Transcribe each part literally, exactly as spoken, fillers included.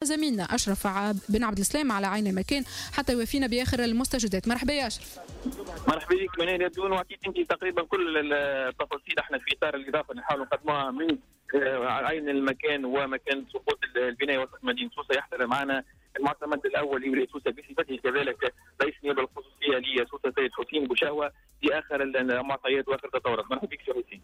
زميلنا أشرف بن عبد السلام على عين المكان حتى يوفينا بآخر المستجدات. مرحبا يا أشرف. مرحبا بك منال يبدون، وعطيت انت تقريبا كل التفاصيل. احنا في اطار الاضافه نحاول نقدموها من عين المكان ومكان سقوط البنايه وسط مدينه سوسه. يحضر معنا المعتمد الاول لولايه سوسه بصفته كذلك رئيس النيابه الخصوصيه لسوسه سيد حسين بوشاوه في اخر المعطيات واخر التطورات. مرحبا بك سي حسين.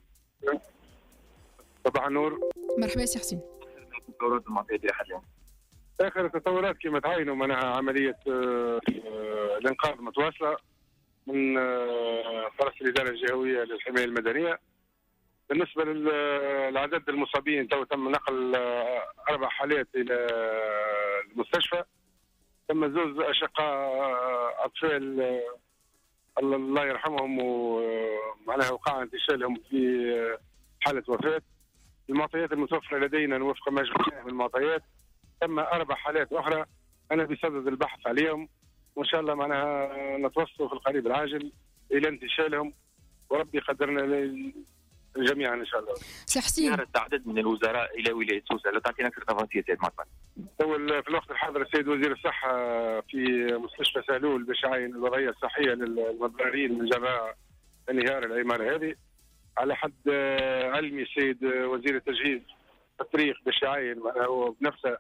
صباح النور. مرحبا سي حسين. التطورات المعطيات الى حد الان. اخر التطورات كما تعينوا معناها عمليه الانقاذ متواصله من طرف الاداره الجهويه للحمايه المدنيه. بالنسبه للعدد المصابين تو تم نقل اربع حالات الى المستشفى. تم زوج اشقاء اطفال الله يرحمهم ومعناها وقع انتشالهم في حاله وفاه. المعطيات المتوفره لدينا وفق ما جمعناه من المعطيات تم اربع حالات اخرى انا بصدد البحث عليهم، وان شاء الله معناها نتوصلوا في القريب العاجل الى انتشالهم وربي يقدرنا جميعا ان شاء الله. سي حسين، عدد من الوزراء الى ولايه سوسه، لا تعطينا اكثر تفاصيل سيد معتمد. في الوقت الحاضر السيد وزير الصحه في مستشفى سهلول باش يعين الوضعيه الصحيه للمتضررين من جراء انهيار العماره هذه. على حد علمي السيد وزير التجهيز في الطريق باش يعين هو بنفسه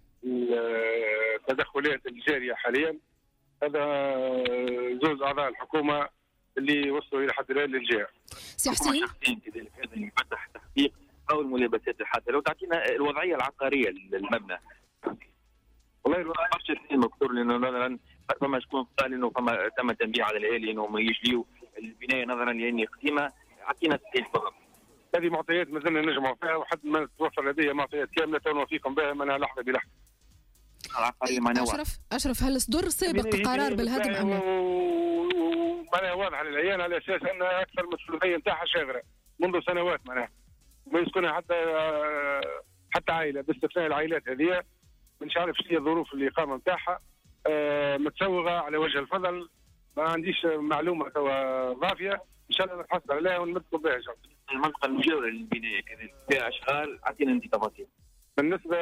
التدخلات الجاريه حاليا. هذا زوج اعضاء الحكومه اللي وصلوا الى حد الان للجهه. سي حسين كذلك هذا اللي فتح تحقيق او الملابسات الحادثه. لو تعطينا الوضعيه العقاريه للمبنى. والله الوضعيه ماشي مكتور لانه نظرا فما شكون قال انه فما تم تنبيه على الاهالي انهم يجليوا البنايه نظرا لان قديمه. اعطينا تفصيل فقط. هذه معطيات مازلنا نجمعوا فيها وحد ما توفر لدي معطيات كامله تنوفيكم بها منها لحظه بلحظه. العقاريه ما نوع. اشرف اشرف هل صدر سابق قرار بالهدم ام لا؟ معناها واضحه للعيان على اساس ان اكثر من الثلثيه نتاعها شاغره منذ سنوات معناها ما يسكنها حتى حتى عائله باستثناء العائلات هذه. مش عارف شنو هي الظروف الاقامه نتاعها أه متسوغه على وجه الفضل. ما عنديش معلومه توا ضافيه ان شاء الله نتحصل عليها ونمدكم بها ان شاء الله. المنطقه المجاوره للبنايه كذلك فيها اشغال، اعطينا انت تفاصيل. بالنسبه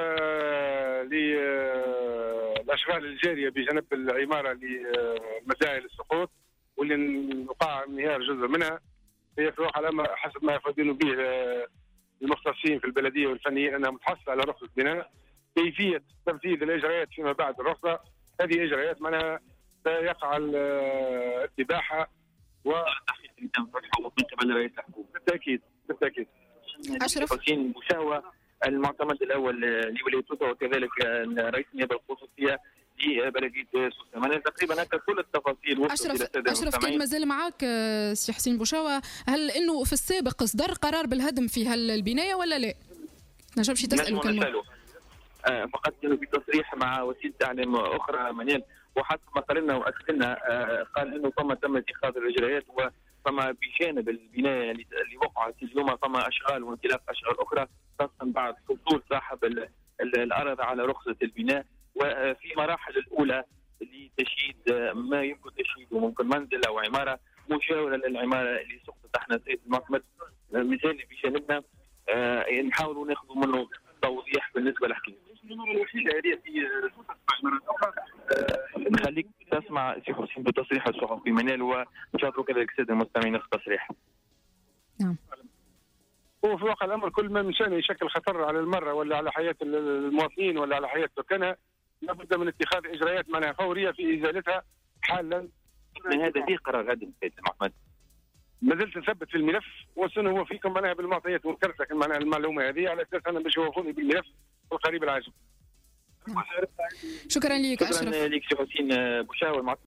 للاشغال الجاريه بجانب العماره لمداعي للسقوط واللي وقع انهيار جزء منها هي في واقع الامر حسب ما يفضلوا به المختصين في البلديه والفنيين انها متحصله على رخصه بناء. كيفيه تنفيذ الاجراءات فيما بعد الرخصه هذه اجراءات معناها سيقع اتباعها والتحقيق اللي تم فتحه من قبل رئيس الحكومه. بالتاكيد بالتاكيد. اشرف حسين بوشاوه المعتمد الاول لولايه سوسه وكذلك رئيس النيابه الخصوصيه لبلديه سوسه. معناها تقريبا هكا كل التفاصيل. اشرف اشرف كان مازال معاك سي حسين بوشاوه، هل انه في السابق اصدر قرار بالهدم في هالبنايه ولا لا؟ نجم شي تسالوا كان آه فقط كانوا في تصريح مع وسيله اعلام اخرى منال وحسب ما قال لنا واكد لنا آه قال انه فما تم اتخاذ الاجراءات وفما بجانب البنايه اللي وقعت اليوم فما اشغال وانطلاق اشغال اخرى خاصه بعد حصول صاحب الارض على رخصه البناء وفي مراحل الاولى لتشييد ما يمكن تشييده ممكن منزل او عماره مجاوره للعماره اللي سقطت. احنا سيد المعتمد مثال بجانبنا آه نحاولوا ناخذوا منه توضيح بالنسبه للحكي. نخليك تسمع سي حسين بتصريح الصحفي منال ونشاطروا كذلك الساده المستمعين في التصريح. نعم. هو في واقع الامر كل ما من شانه يشكل خطر على المره ولا على حياه المواطنين ولا على حياه سكانها لابد من اتخاذ اجراءات معناها فوريه في ازالتها حالا. من هذا في قرار غد سيد محمد. ما زلت نثبت في الملف وسنه هو فيكم معناها بالمعطيات وذكرت لك معناها المعلومه هذه على اساس انا باش يوافوني بالملف في القريب العاجل. شكرا لك اشرف. شكرا لك سي حسين بوشاوه.